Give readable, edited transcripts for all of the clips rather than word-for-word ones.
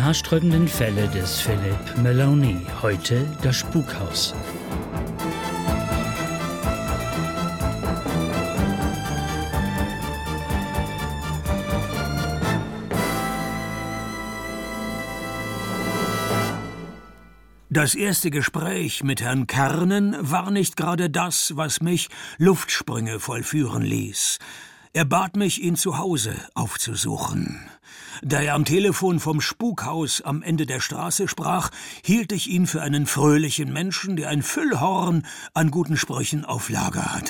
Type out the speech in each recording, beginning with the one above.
haarsträubenden Fälle des Philip Maloney. Heute das Spukhaus. Das erste Gespräch mit Herrn Kernen war nicht gerade das, was mich Luftsprünge vollführen ließ. Er bat mich, ihn zu Hause aufzusuchen. Da er am Telefon vom Spukhaus am Ende der Straße sprach, hielt ich ihn für einen fröhlichen Menschen, der ein Füllhorn an guten Sprüchen auf Lager hatte.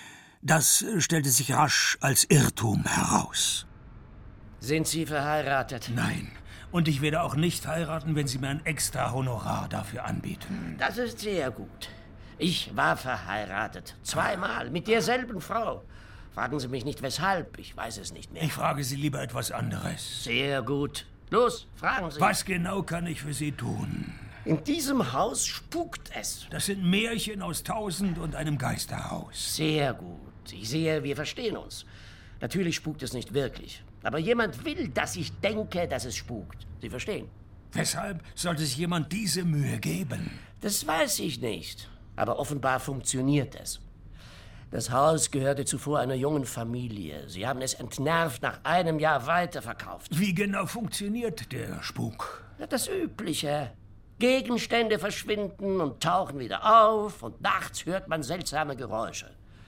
Das stellte sich rasch als Irrtum heraus. Sind Sie verheiratet? Nein. Und ich werde auch nicht heiraten, wenn Sie mir ein extra Honorar dafür anbieten. Das ist sehr gut. Ich war verheiratet. 2-mal mit derselben Frau. Fragen Sie mich nicht, weshalb. Ich weiß es nicht mehr. Ich frage Sie lieber etwas anderes. Sehr gut. Los, fragen Sie. Was genau kann ich für Sie tun? In diesem Haus spukt es. Das sind Märchen aus 1000 und einem Geisterhaus. Sehr gut. Ich sehe, wir verstehen uns. Natürlich spukt es nicht wirklich. Aber jemand will, dass ich denke, dass es spukt. Sie verstehen? Weshalb sollte sich jemand diese Mühe geben? Das weiß ich nicht. Aber offenbar funktioniert es. Das Haus gehörte zuvor einer jungen Familie. Sie haben es entnervt nach einem Jahr weiterverkauft. Wie genau funktioniert der Spuk? Das Übliche. Gegenstände verschwinden und tauchen wieder auf und nachts hört man seltsame Geräusche.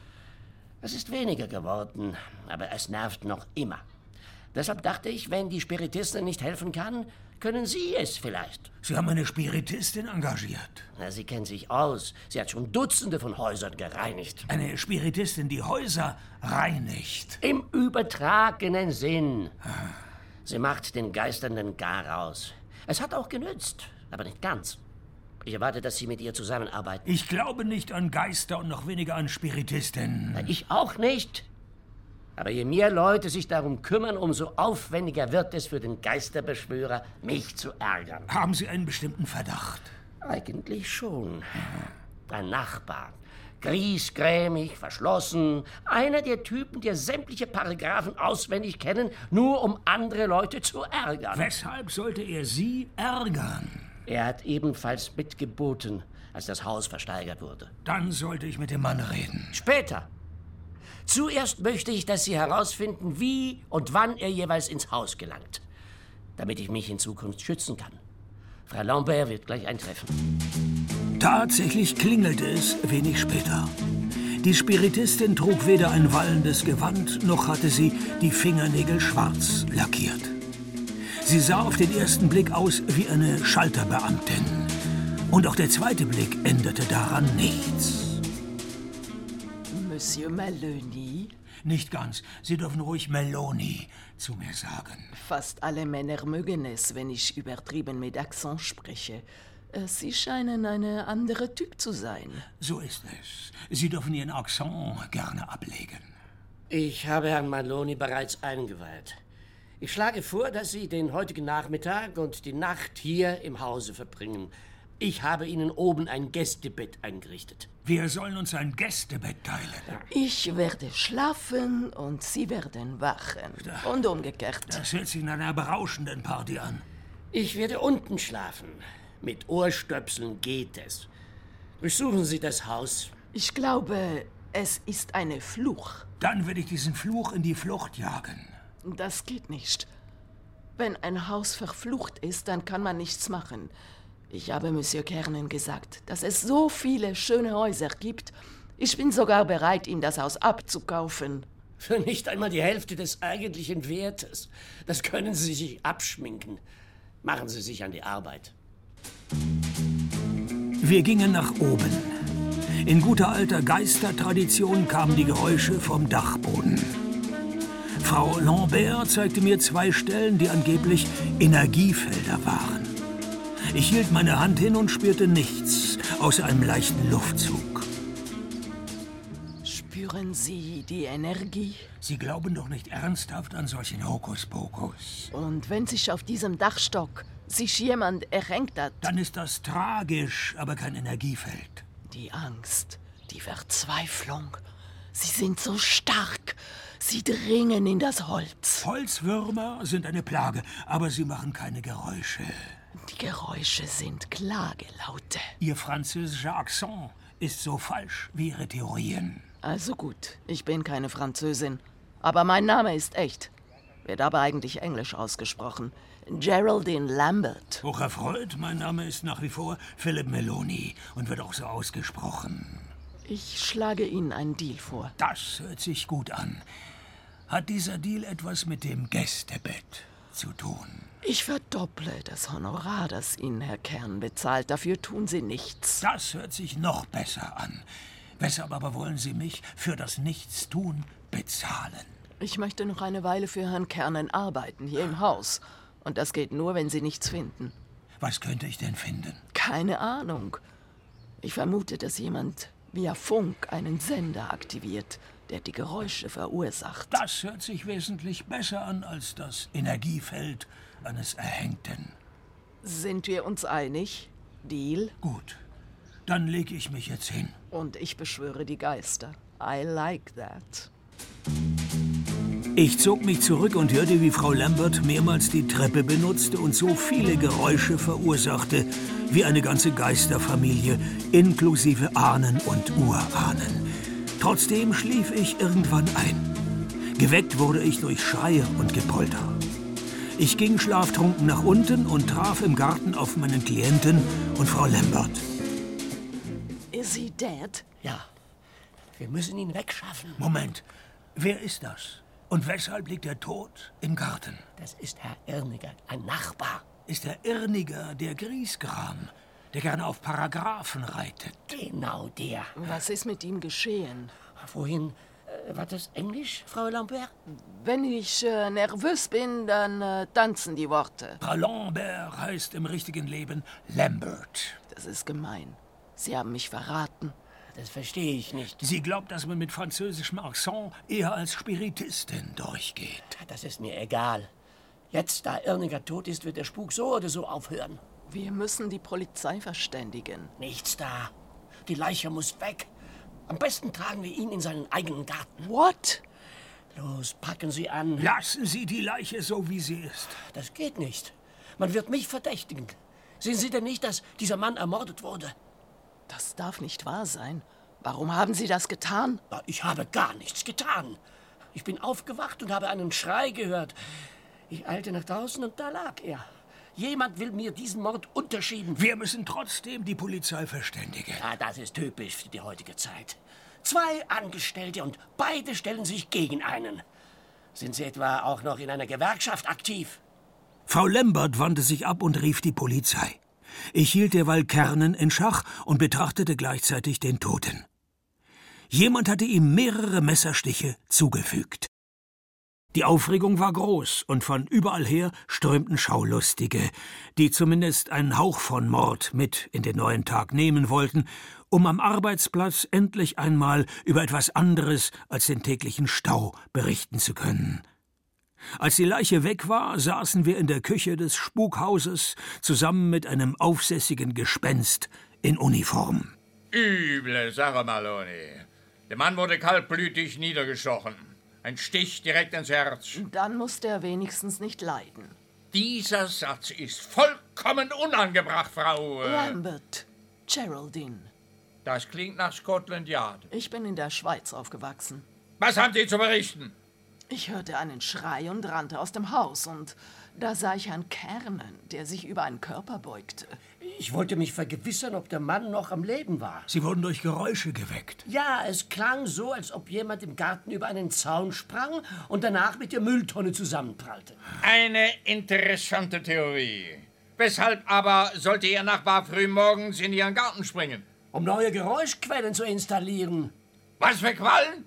Es ist weniger geworden, aber es nervt noch immer. Deshalb dachte ich, wenn die Spiritistin nicht helfen kann, können Sie es vielleicht. Sie haben eine Spiritistin engagiert? Na, Sie kennen sich aus. Sie hat schon Dutzende von Häusern gereinigt. Eine Spiritistin, die Häuser reinigt? Im übertragenen Sinn. Sie macht den Geistern den Gar aus. Es hat auch genützt, aber nicht ganz. Ich erwarte, dass Sie mit ihr zusammenarbeiten. Ich glaube nicht an Geister und noch weniger an Spiritisten. Na, ich auch nicht. Aber je mehr Leute sich darum kümmern, umso aufwendiger wird es für den Geisterbeschwörer, mich zu ärgern. Haben Sie einen bestimmten Verdacht? Eigentlich schon. Ein Nachbar. Griesgrämig, verschlossen. Einer der Typen, der sämtliche Paragraphen auswendig kennen, nur um andere Leute zu ärgern. Weshalb sollte er Sie ärgern? Er hat ebenfalls mitgeboten, als das Haus versteigert wurde. Dann sollte ich mit dem Mann reden. Später. Zuerst möchte ich, dass Sie herausfinden, wie und wann er jeweils ins Haus gelangt, damit ich mich in Zukunft schützen kann. Frau Lambert wird gleich eintreffen. Tatsächlich klingelte es wenig später. Die Spiritistin trug weder ein wallendes Gewand, noch hatte sie die Fingernägel schwarz lackiert. Sie sah auf den ersten Blick aus wie eine Schalterbeamtin. Und auch der zweite Blick änderte daran nichts. Monsieur Maloney? Nicht ganz. Sie dürfen ruhig Maloney zu mir sagen. Fast alle Männer mögen es, wenn ich übertrieben mit Akzent spreche. Sie scheinen eine andere Typ zu sein. So ist es. Sie dürfen Ihren Akzent gerne ablegen. Ich habe Herrn Maloney bereits eingeweiht. Ich schlage vor, dass Sie den heutigen Nachmittag und die Nacht hier im Hause verbringen. Ich habe Ihnen oben ein Gästebett eingerichtet. Wir sollen uns ein Gästebett teilen. Ich werde schlafen und Sie werden wachen. Und umgekehrt. Das hört sich nach einer berauschenden Party an. Ich werde unten schlafen. Mit Ohrstöpseln geht es. Durchsuchen Sie das Haus. Ich glaube, es ist eine Fluch. Dann werde ich diesen Fluch in die Flucht jagen. Das geht nicht. Wenn ein Haus verflucht ist, dann kann man nichts machen. Ich habe Monsieur Kernen gesagt, dass es so viele schöne Häuser gibt. Ich bin sogar bereit, ihm das Haus abzukaufen. Für nicht einmal die Hälfte des eigentlichen Wertes. Das können Sie sich abschminken. Machen Sie sich an die Arbeit. Wir gingen nach oben. In guter alter Geistertradition kamen die Geräusche vom Dachboden. Frau Lambert zeigte mir 2 Stellen, die angeblich Energiefelder waren. Ich hielt meine Hand hin und spürte nichts, außer einem leichten Luftzug. Spüren Sie die Energie? Sie glauben doch nicht ernsthaft an solchen Hokuspokus. Und wenn sich auf diesem Dachstock sich jemand erhängt hat? Dann ist das tragisch, aber kein Energiefeld. Die Angst, die Verzweiflung, sie sind so stark. Sie dringen in das Holz. Holzwürmer sind eine Plage, aber sie machen keine Geräusche. Die Geräusche sind Klagelaute. Ihr französischer Akzent ist so falsch wie Ihre Theorien. Also gut, ich bin keine Französin. Aber mein Name ist echt. Wird aber eigentlich Englisch ausgesprochen. Geraldine Lambert. Hocherfreut, mein Name ist nach wie vor Philip Meloni und wird auch so ausgesprochen. Ich schlage Ihnen einen Deal vor. Das hört sich gut an. Hat dieser Deal etwas mit dem Gästebett zu tun? Ich verdopple das Honorar, das Ihnen Herr Kern bezahlt. Dafür tun Sie nichts. Das hört sich noch besser an. Weshalb aber wollen Sie mich für das Nichtstun bezahlen? Ich möchte noch eine Weile für Herrn Kernen arbeiten, hier im Haus. Und das geht nur, wenn Sie nichts finden. Was könnte ich denn finden? Keine Ahnung. Ich vermute, dass jemand via Funk einen Sender aktiviert, der die Geräusche verursacht. Das hört sich wesentlich besser an als das Energiefeld eines Erhängten. Sind wir uns einig? Deal? Gut, dann lege ich mich jetzt hin. Und ich beschwöre die Geister. I like that. Ich zog mich zurück und hörte, wie Frau Lambert mehrmals die Treppe benutzte und so viele Geräusche verursachte, wie eine ganze Geisterfamilie, inklusive Ahnen und Urahnen. Trotzdem schlief ich irgendwann ein. Geweckt wurde ich durch Schreie und Gepolter. Ich ging schlaftrunken nach unten und traf im Garten auf meinen Klienten und Frau Lambert. Is he dead? Ja, wir müssen ihn wegschaffen. Moment, wer ist das? Und weshalb liegt er tot im Garten? Das ist Herr Irniger, ein Nachbar. Ist Herr Irniger der Griesgram, der gerne auf Paragraphen reitet? Genau der. Was ist mit ihm geschehen? Wohin? War das Englisch, Frau Lambert? Wenn ich nervös bin, dann tanzen die Worte. Frau Lambert heißt im richtigen Leben Lambert. Das ist gemein. Sie haben mich verraten. Das verstehe ich nicht. Sie glaubt, dass man mit französischem Akzent eher als Spiritistin durchgeht. Das ist mir egal. Jetzt, da Irniger tot ist, wird der Spuk so oder so aufhören. Wir müssen die Polizei verständigen. Nichts da. Die Leiche muss weg. Am besten tragen wir ihn in seinen eigenen Garten. What? Los, packen Sie an. Lassen Sie die Leiche so, wie sie ist. Das geht nicht. Man wird mich verdächtigen. Sehen Sie denn nicht, dass dieser Mann ermordet wurde? Das darf nicht wahr sein. Warum haben Sie das getan? Ich habe gar nichts getan. Ich bin aufgewacht und habe einen Schrei gehört. Ich eilte nach draußen und da lag er. Jemand will mir diesen Mord unterschieben. Wir müssen trotzdem die Polizei verständigen. Ja, das ist typisch für die heutige Zeit. 2 Angestellte und beide stellen sich gegen einen. Sind Sie etwa auch noch in einer Gewerkschaft aktiv? Frau Lambert wandte sich ab und rief die Polizei. Ich hielt derweil Kernen in Schach und betrachtete gleichzeitig den Toten. Jemand hatte ihm mehrere Messerstiche zugefügt. Die Aufregung war groß und von überall her strömten Schaulustige, die zumindest einen Hauch von Mord mit in den neuen Tag nehmen wollten, um am Arbeitsplatz endlich einmal über etwas anderes als den täglichen Stau berichten zu können. Als die Leiche weg war, saßen wir in der Küche des Spukhauses zusammen mit einem aufsässigen Gespenst in Uniform. Üble Sache, Maloney. Der Mann wurde kaltblütig niedergestochen. Ein Stich direkt ins Herz. Dann musste er wenigstens nicht leiden. Dieser Satz ist vollkommen unangebracht, Frau... Lambert, Geraldine. Das klingt nach Scotland Yard. Ich bin in der Schweiz aufgewachsen. Was haben Sie zu berichten? Ich hörte einen Schrei und rannte aus dem Haus und da sah ich Herrn Kernen, der sich über einen Körper beugte. Ich wollte mich vergewissern, ob der Mann noch am Leben war. Sie wurden durch Geräusche geweckt. Ja, es klang so, als ob jemand im Garten über einen Zaun sprang und danach mit der Mülltonne zusammenprallte. Eine interessante Theorie. Weshalb aber sollte Ihr Nachbar frühmorgens in Ihren Garten springen? Um neue Geräuschquellen zu installieren. Was für Quallen?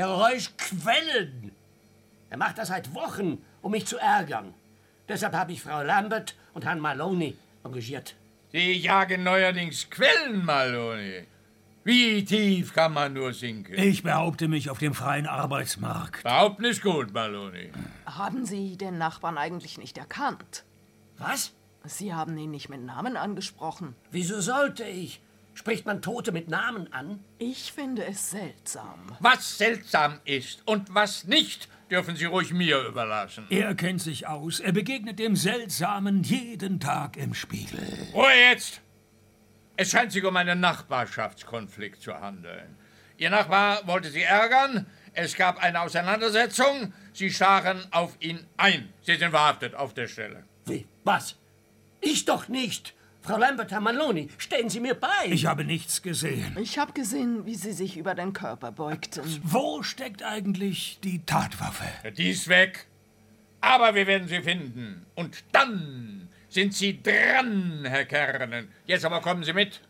Geräuschquellen! Er macht das seit Wochen, um mich zu ärgern. Deshalb habe ich Frau Lambert und Herrn Maloney engagiert. Sie jagen neuerdings Quellen, Maloney. Wie tief kann man nur sinken? Ich behaupte mich auf dem freien Arbeitsmarkt. Behaupten ist gut, Maloney. Haben Sie den Nachbarn eigentlich nicht erkannt? Was? Sie haben ihn nicht mit Namen angesprochen. Wieso sollte ich? Spricht man Tote mit Namen an? Ich finde es seltsam. Was seltsam ist und was nicht, dürfen Sie ruhig mir überlassen. Er kennt sich aus. Er begegnet dem Seltsamen jeden Tag im Spiegel. Ruhe jetzt! Es scheint sich um einen Nachbarschaftskonflikt zu handeln. Ihr Nachbar wollte Sie ärgern, es gab eine Auseinandersetzung, Sie stachen auf ihn ein. Sie sind verhaftet auf der Stelle. Wie? Was? Ich doch nicht. Frau Lambert, Herr Maloney, stehen Sie mir bei. Ich habe nichts gesehen. Ich habe gesehen, wie Sie sich über den Körper beugten. Wo steckt eigentlich die Tatwaffe? Die ist weg. Aber wir werden sie finden. Und dann sind Sie dran, Herr Kernen. Jetzt aber kommen Sie mit.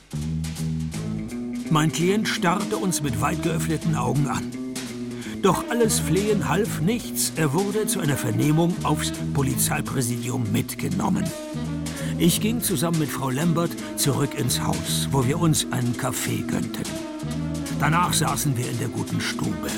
Mein Klient starrte uns mit weit geöffneten Augen an. Doch alles Flehen half nichts. Er wurde zu einer Vernehmung aufs Polizeipräsidium mitgenommen. Ich ging zusammen mit Frau Lambert zurück ins Haus, wo wir uns einen Kaffee gönnten. Danach saßen wir in der guten Stube.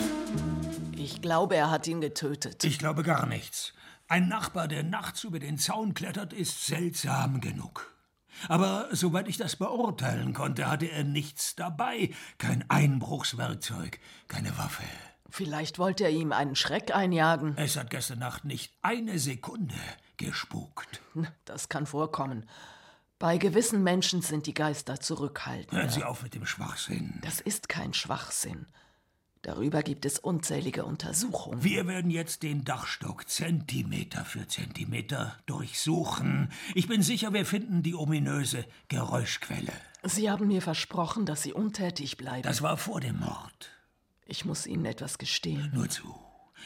Ich glaube, er hat ihn getötet. Ich glaube gar nichts. Ein Nachbar, der nachts über den Zaun klettert, ist seltsam genug. Aber soweit ich das beurteilen konnte, hatte er nichts dabei. Kein Einbruchswerkzeug, keine Waffe. Vielleicht wollte er ihm einen Schreck einjagen. Es hat gestern Nacht nicht eine Sekunde gespukt. Das kann vorkommen. Bei gewissen Menschen sind die Geister zurückhaltend. Hören Sie auf mit dem Schwachsinn. Das ist kein Schwachsinn. Darüber gibt es unzählige Untersuchungen. Wir werden jetzt den Dachstock Zentimeter für Zentimeter durchsuchen. Ich bin sicher, wir finden die ominöse Geräuschquelle. Sie haben mir versprochen, dass Sie untätig bleiben. Das war vor dem Mord. Ich muss Ihnen etwas gestehen. Nur zu.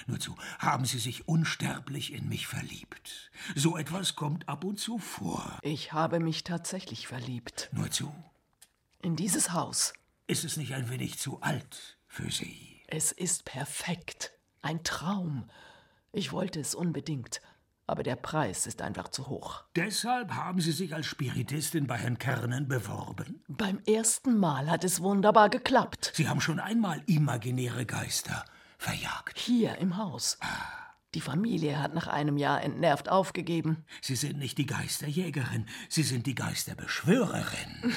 Haben Sie sich unsterblich in mich verliebt? So etwas kommt ab und zu vor. Ich habe mich tatsächlich verliebt. Nur zu. In dieses Haus. Ist es nicht ein wenig zu alt für Sie? Es ist perfekt. Ein Traum. Ich wollte es unbedingt. Aber der Preis ist einfach zu hoch. Deshalb haben Sie sich als Spiritistin bei Herrn Kernen beworben? Beim ersten Mal hat es wunderbar geklappt. Sie haben schon einmal imaginäre Geister verjagt. Hier im Haus. Die Familie hat nach einem Jahr entnervt aufgegeben. Sie sind nicht die Geisterjägerin, Sie sind die Geisterbeschwörerin.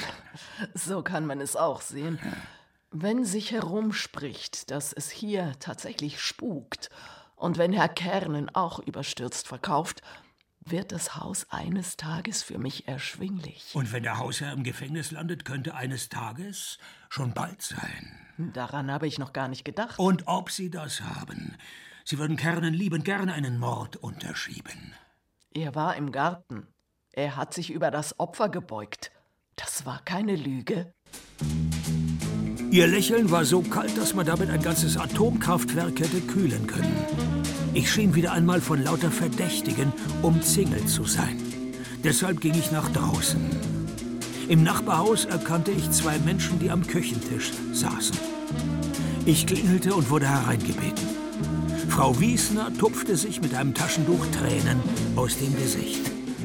So kann man es auch sehen. Wenn sich herumspricht, dass es hier tatsächlich spukt, und wenn Herr Kernen auch überstürzt verkauft, wird das Haus eines Tages für mich erschwinglich. Und wenn der Hausherr im Gefängnis landet, könnte eines Tages schon bald sein. Daran habe ich noch gar nicht gedacht. Und ob Sie das haben? Sie würden Kernen liebend gerne einen Mord unterschieben. Er war im Garten. Er hat sich über das Opfer gebeugt. Das war keine Lüge. Ihr Lächeln war so kalt, dass man damit ein ganzes Atomkraftwerk hätte kühlen können. Ich schien wieder einmal von lauter Verdächtigen umzingelt zu sein. Deshalb ging ich nach draußen. Im Nachbarhaus erkannte ich zwei Menschen, die am Küchentisch saßen. Ich klingelte und wurde hereingebeten. Frau Wiesner tupfte sich mit einem Taschentuch Tränen aus dem Gesicht.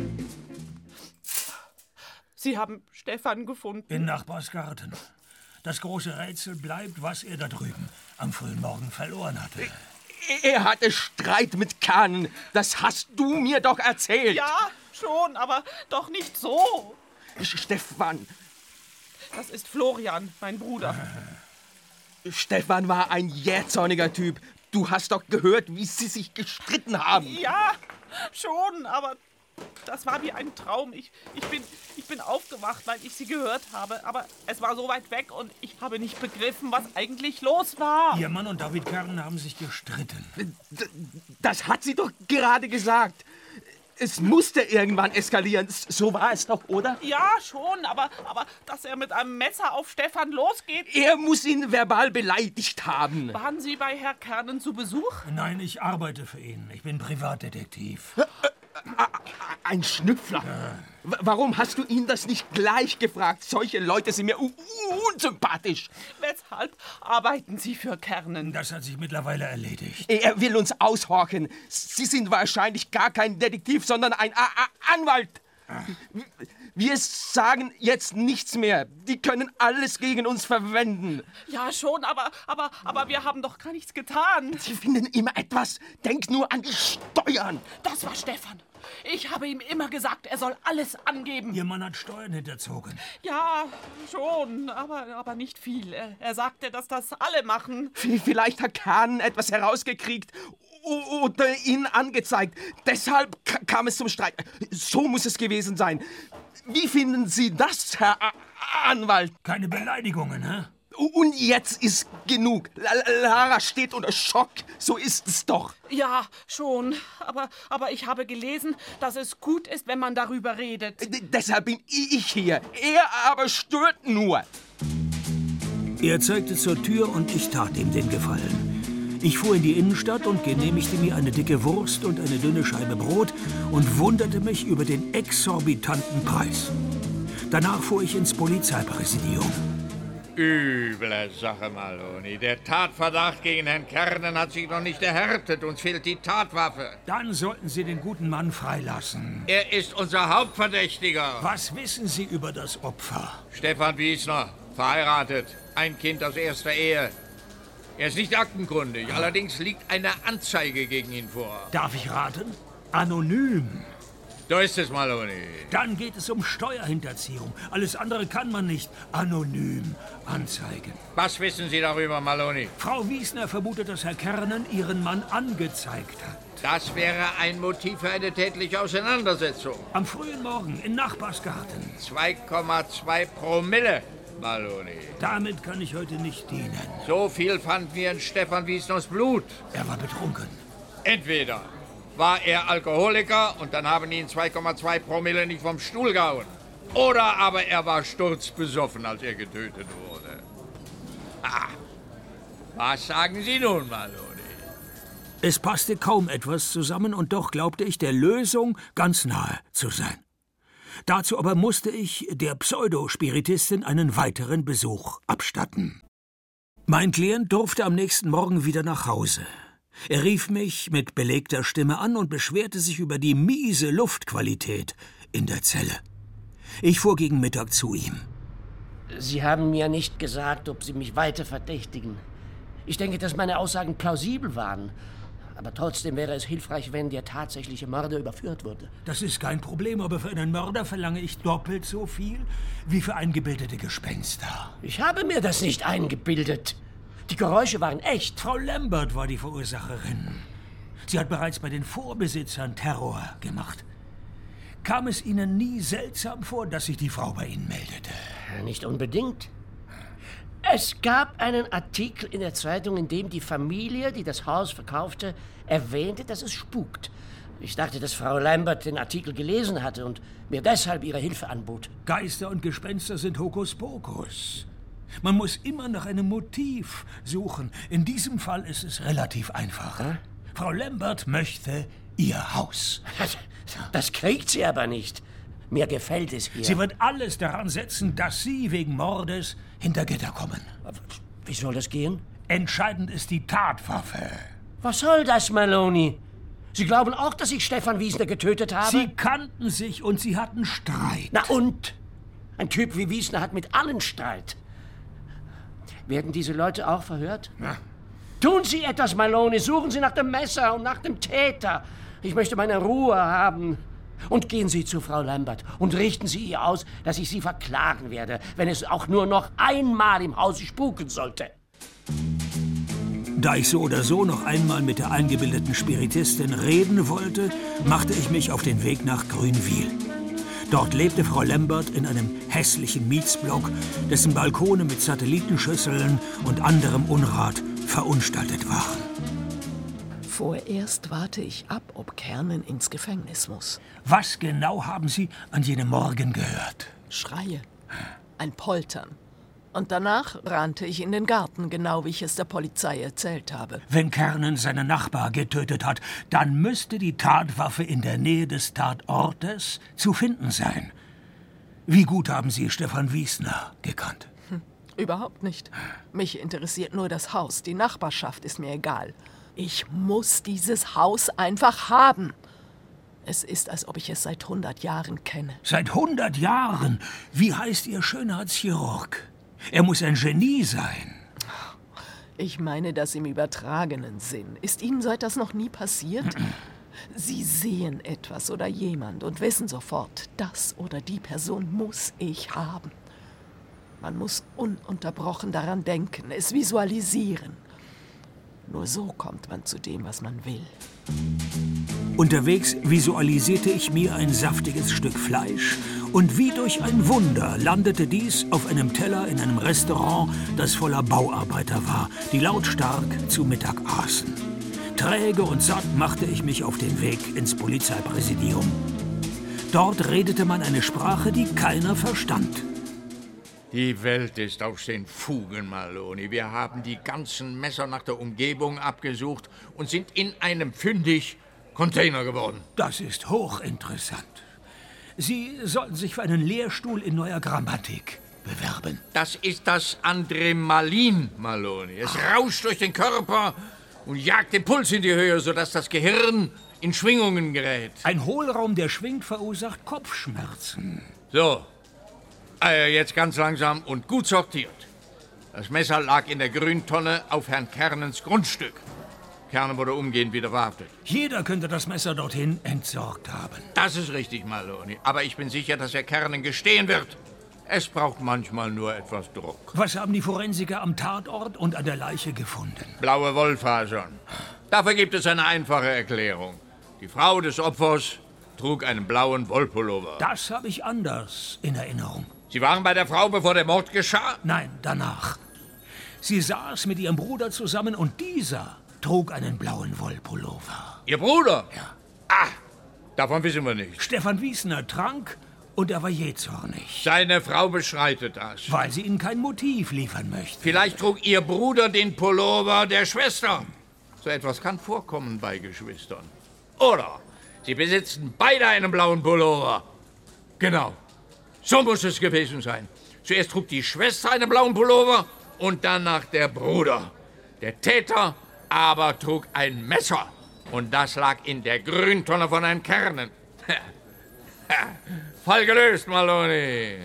Sie haben Stefan gefunden? In Nachbarsgarten. Das große Rätsel bleibt, was er da drüben am frühen Morgen verloren hatte. Er hatte Streit mit Kernen. Das hast du mir doch erzählt. Ja, schon, aber doch nicht so. Stefan. Das ist Florian, mein Bruder. Stefan war ein jähzorniger Typ. Du hast doch gehört, wie sie sich gestritten haben. Ja, schon, aber das war wie ein Traum. Ich bin aufgewacht, weil ich sie gehört habe, aber es war so weit weg und ich habe nicht begriffen, was eigentlich los war. Ihr Mann und David Kernen haben sich gestritten. Das hat sie doch gerade gesagt. Es musste irgendwann eskalieren. So war es doch, oder? Ja, schon, aber dass er mit einem Messer auf Stefan losgeht... Er muss ihn verbal beleidigt haben. Waren Sie bei Herr Kernen zu Besuch? Nein, ich arbeite für ihn. Ich bin Privatdetektiv. Ein Schnüffler. Warum hast du ihn das nicht gleich gefragt? Solche Leute sind mir unsympathisch. Weshalb arbeiten Sie für Kernen? Das hat sich mittlerweile erledigt. Er will uns aushorchen. Sie sind wahrscheinlich gar kein Detektiv, sondern ein Anwalt. Wir sagen jetzt nichts mehr. Die können alles gegen uns verwenden. Ja, schon, aber wir haben doch gar nichts getan. Sie finden immer etwas. Denk nur an die Steuern. Das war Stefan. Ich habe ihm immer gesagt, er soll alles angeben. Ihr Mann hat Steuern hinterzogen. Ja, schon, aber nicht viel. Er sagte, dass das alle machen. Vielleicht hat Kernen etwas herausgekriegt oder ihn angezeigt. Deshalb kam es zum Streit. So muss es gewesen sein. Wie finden Sie das, Herr Anwalt? Keine Beleidigungen, hä? Und jetzt ist genug. Lara steht unter Schock. So ist es doch. Ja, schon. Aber ich habe gelesen, dass es gut ist, wenn man darüber redet. Deshalb bin ich hier. Er aber stört nur. Er zeigte zur Tür und ich tat ihm den Gefallen. Ich fuhr in die Innenstadt und genehmigte mir eine dicke Wurst und eine dünne Scheibe Brot und wunderte mich über den exorbitanten Preis. Danach fuhr ich ins Polizeipräsidium. Üble Sache, Maloney. Der Tatverdacht gegen Herrn Kernen hat sich noch nicht erhärtet. Uns fehlt die Tatwaffe. Dann sollten Sie den guten Mann freilassen. Er ist unser Hauptverdächtiger. Was wissen Sie über das Opfer? Stefan Wiesner, verheiratet, ein Kind aus erster Ehe. Er ist nicht aktenkundig, allerdings liegt eine Anzeige gegen ihn vor. Darf ich raten? Anonym. Da ist es, Maloney. Dann geht es um Steuerhinterziehung. Alles andere kann man nicht anonym anzeigen. Was wissen Sie darüber, Maloney? Frau Wiesner vermutet, dass Herr Kernen ihren Mann angezeigt hat. Das wäre ein Motiv für eine tätliche Auseinandersetzung. Am frühen Morgen im Nachbarsgarten. 2,2 Promille, Maloney. Damit kann ich heute nicht dienen. So viel fanden wir in Stefan Wiesners Blut. Er war betrunken. Entweder war er Alkoholiker und dann haben ihn 2,2 Promille nicht vom Stuhl gehauen. Oder aber er war sturzbesoffen, als er getötet wurde. Ah, was sagen Sie nun, Maloney? Es passte kaum etwas zusammen und doch glaubte ich, der Lösung ganz nahe zu sein. Dazu aber musste ich der Pseudospiritistin einen weiteren Besuch abstatten. Mein Klient durfte am nächsten Morgen wieder nach Hause. Er rief mich mit belegter Stimme an und beschwerte sich über die miese Luftqualität in der Zelle. Ich fuhr gegen Mittag zu ihm. Sie haben mir nicht gesagt, ob Sie mich weiter verdächtigen. Ich denke, dass meine Aussagen plausibel waren. Aber trotzdem wäre es hilfreich, wenn der tatsächliche Mörder überführt wurde. Das ist kein Problem, aber für einen Mörder verlange ich doppelt so viel wie für eingebildete Gespenster. Ich habe mir das nicht eingebildet. Die Geräusche waren echt. Frau Lambert war die Verursacherin. Sie hat bereits bei den Vorbesitzern Terror gemacht. Kam es Ihnen nie seltsam vor, dass sich die Frau bei Ihnen meldete? Nicht unbedingt. Es gab einen Artikel in der Zeitung, in dem die Familie, die das Haus verkaufte, erwähnte, dass es spukt. Ich dachte, dass Frau Lambert den Artikel gelesen hatte und mir deshalb ihre Hilfe anbot. Geister und Gespenster sind Hokuspokus. Man muss immer nach einem Motiv suchen. In diesem Fall ist es relativ einfach. Frau Lambert möchte ihr Haus. Das kriegt sie aber nicht. Mir gefällt es hier. Sie wird alles daran setzen, dass Sie wegen Mordes hinter Gitter kommen. Wie soll das gehen? Entscheidend ist die Tatwaffe. Was soll das, Maloney? Sie glauben auch, dass ich Stefan Wiesner getötet habe? Sie kannten sich und Sie hatten Streit. Na und? Ein Typ wie Wiesner hat mit allen Streit. Werden diese Leute auch verhört? Ja. Tun Sie etwas, Maloney. Suchen Sie nach dem Messer und nach dem Täter. Ich möchte meine Ruhe haben. Und gehen Sie zu Frau Lambert und richten Sie ihr aus, dass ich Sie verklagen werde, wenn es auch nur noch einmal im Hause spuken sollte. Da ich so oder so noch einmal mit der eingebildeten Spiritistin reden wollte, machte ich mich auf den Weg nach Grünwil. Dort lebte Frau Lambert in einem hässlichen Mietsblock, dessen Balkone mit Satellitenschüsseln und anderem Unrat verunstaltet waren. Vorerst warte ich ab, ob Kernen ins Gefängnis muss. Was genau haben Sie an jenem Morgen gehört? Schreie. Ein Poltern. Und danach rannte ich in den Garten, genau wie ich es der Polizei erzählt habe. Wenn Kernen seinen Nachbar getötet hat, dann müsste die Tatwaffe in der Nähe des Tatortes zu finden sein. Wie gut haben Sie Stefan Wiesner gekannt? Überhaupt nicht. Mich interessiert nur das Haus. Die Nachbarschaft ist mir egal. Ich muss dieses Haus einfach haben. Es ist, als ob ich es seit 100 Jahren kenne. Seit 100 Jahren? Wie heißt Ihr Schönheitschirurg? Er muss ein Genie sein. Ich meine das im übertragenen Sinn. Ist Ihnen so etwas noch nie passiert? Sie sehen etwas oder jemand und wissen sofort, das oder die Person muss ich haben. Man muss ununterbrochen daran denken, es visualisieren. Nur so kommt man zu dem, was man will. Unterwegs visualisierte ich mir ein saftiges Stück Fleisch und wie durch ein Wunder landete dies auf einem Teller in einem Restaurant, das voller Bauarbeiter war, die lautstark zu Mittag aßen. Träge und satt machte ich mich auf den Weg ins Polizeipräsidium. Dort redete man eine Sprache, die keiner verstand. Die Welt ist aus den Fugen, Maloney. Wir haben die ganzen Messer nach der Umgebung abgesucht und sind in einem fündig Container geworden. Das ist hochinteressant. Sie sollten sich für einen Lehrstuhl in neuer Grammatik bewerben. Das ist das Adrenalin, Maloney. Es rauscht durch den Körper und jagt den Puls in die Höhe, sodass das Gehirn in Schwingungen gerät. Ein Hohlraum, der schwingt, verursacht Kopfschmerzen. So, jetzt ganz langsam und gut sortiert. Das Messer lag in der Grüntonne auf Herrn Kernens Grundstück. Kernen wurde umgehend wieder verhaftet. Jeder könnte das Messer dorthin entsorgt haben. Das ist richtig, Maloney. Aber ich bin sicher, dass Herr Kernen gestehen wird. Es braucht manchmal nur etwas Druck. Was haben die Forensiker am Tatort und an der Leiche gefunden? Blaue Wollfasern. Dafür gibt es eine einfache Erklärung. Die Frau des Opfers trug einen blauen Wollpullover. Das habe ich anders in Erinnerung. Sie waren bei der Frau, bevor der Mord geschah? Nein, danach. Sie saß mit ihrem Bruder zusammen und dieser trug einen blauen Wollpullover. Ihr Bruder? Ja. Ah, davon wissen wir nichts. Stefan Wiesner trank und er war jähzornig. Seine Frau bestreitet das. Weil sie ihnen kein Motiv liefern möchte. Vielleicht trug ihr Bruder den Pullover der Schwester. So etwas kann vorkommen bei Geschwistern. Oder sie besitzen beide einen blauen Pullover. Genau. So muss es gewesen sein. Zuerst trug die Schwester einen blauen Pullover und danach der Bruder. Der Täter aber trug ein Messer. Und das lag in der Grüntonne von Herrn Kernen. Fall gelöst, Maloney.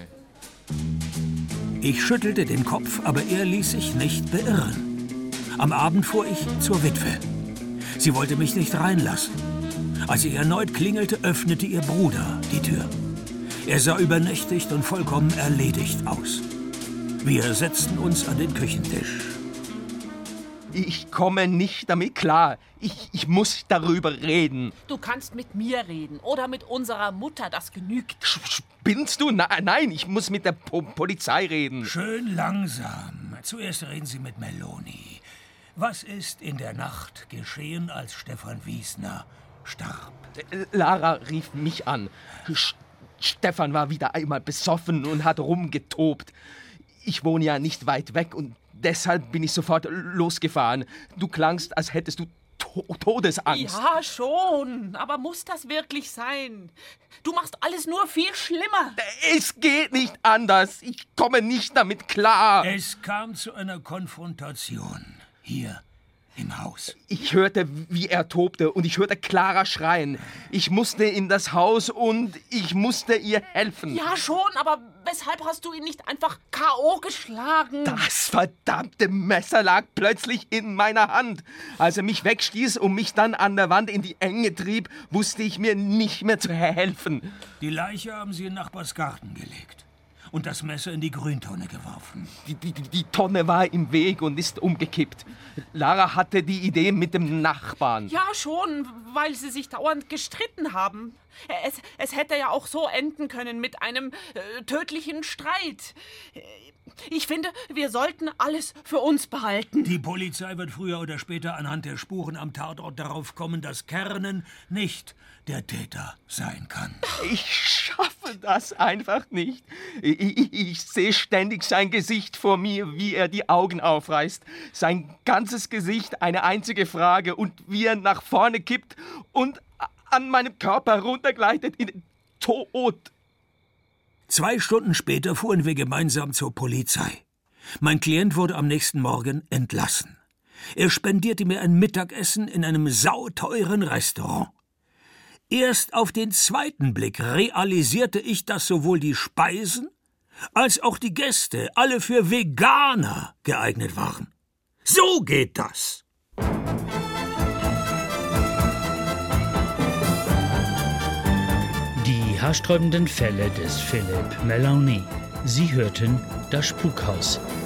Ich schüttelte den Kopf, aber er ließ sich nicht beirren. Am Abend fuhr ich zur Witwe. Sie wollte mich nicht reinlassen. Als sie erneut klingelte, öffnete ihr Bruder die Tür. Er sah übernächtigt und vollkommen erledigt aus. Wir setzten uns an den Küchentisch. Ich komme nicht damit klar. Ich muss darüber reden. Du kannst mit mir reden oder mit unserer Mutter, das genügt. Spinnst du? Nein, ich muss mit der Polizei reden. Schön langsam. Zuerst reden Sie mit Meloni. Was ist in der Nacht geschehen, als Stefan Wiesner starb? Lara rief mich an. Stefan war wieder einmal besoffen und hat rumgetobt. Ich wohne ja nicht weit weg und deshalb bin ich sofort losgefahren. Du klangst, als hättest du Todesangst. Ja, schon. Aber muss das wirklich sein? Du machst alles nur viel schlimmer. Es geht nicht anders. Ich komme nicht damit klar. Es kam zu einer Konfrontation. Hier im Haus. Ich hörte, wie er tobte und ich hörte Clara schreien. Ich musste in das Haus und ich musste ihr helfen. Ja, schon, aber weshalb hast du ihn nicht einfach K.O. geschlagen? Das verdammte Messer lag plötzlich in meiner Hand. Als er mich wegstieß und mich dann an der Wand in die Enge trieb, wusste ich mir nicht mehr zu helfen. Die Leiche haben sie in Nachbars Garten gelegt und das Messer in die Grüntonne geworfen. Die Tonne war im Weg und ist umgekippt. Lara hatte die Idee mit dem Nachbarn. Ja, schon, weil sie sich dauernd gestritten haben. Es hätte ja auch so enden können mit einem tödlichen Streit. Ich finde, wir sollten alles für uns behalten. Die Polizei wird früher oder später anhand der Spuren am Tatort darauf kommen, dass Kernen nicht der Täter sein kann. Ich schaffe das einfach nicht. Ich sehe ständig sein Gesicht vor mir, wie er die Augen aufreißt. Sein ganzes Gesicht eine einzige Frage und wie er nach vorne kippt und an meinem Körper runtergleitet in den Tod. 2 Stunden später fuhren wir gemeinsam zur Polizei. Mein Klient wurde am nächsten Morgen entlassen. Er spendierte mir ein Mittagessen in einem sauteuren Restaurant. Erst auf den zweiten Blick realisierte ich, dass sowohl die Speisen als auch die Gäste alle für Veganer geeignet waren. So geht das! Die haarsträubenden Fälle des Philippe Meloni. Sie hörten Das Spukhaus.